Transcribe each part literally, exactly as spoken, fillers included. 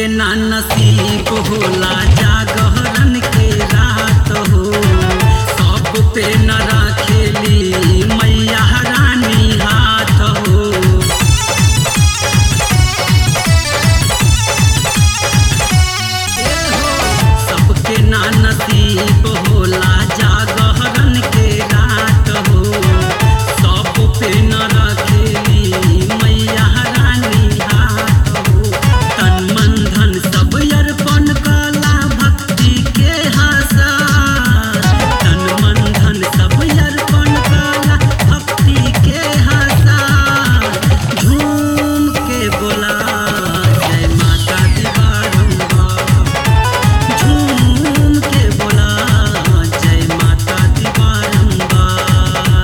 ना नसीब होला जागरण के रात हो, सब पे न रखेली मैया रानी हाथ हो। सबके ना नसीब होला जागरण के रात हो, सब पे न रखेली मैया रानी हाथ हो। तन मन धन सब अर्पण कला भक्ति के हसा, तन मन धन सब अर्पण कला भक्ति के हसा। झूम के बोला जय माता दी बारंबार, झूम के बोला जय माता दी बारंबार।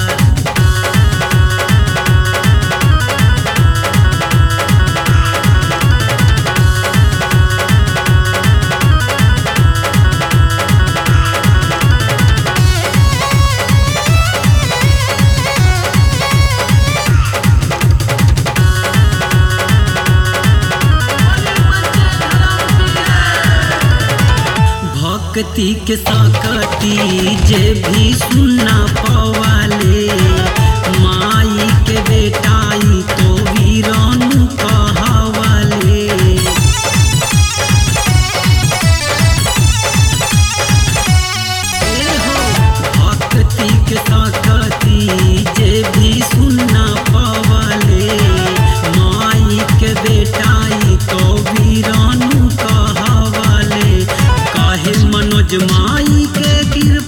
भक्ति के सकती जे भी सुनना पवाले, माई के बेटाई तो वीरानु कहवाले। भक्ति के सकती जे भी सुनना पवाले, माई के बेटाई तो वीरानु कहवाले। काहे मनोज माई के कृपा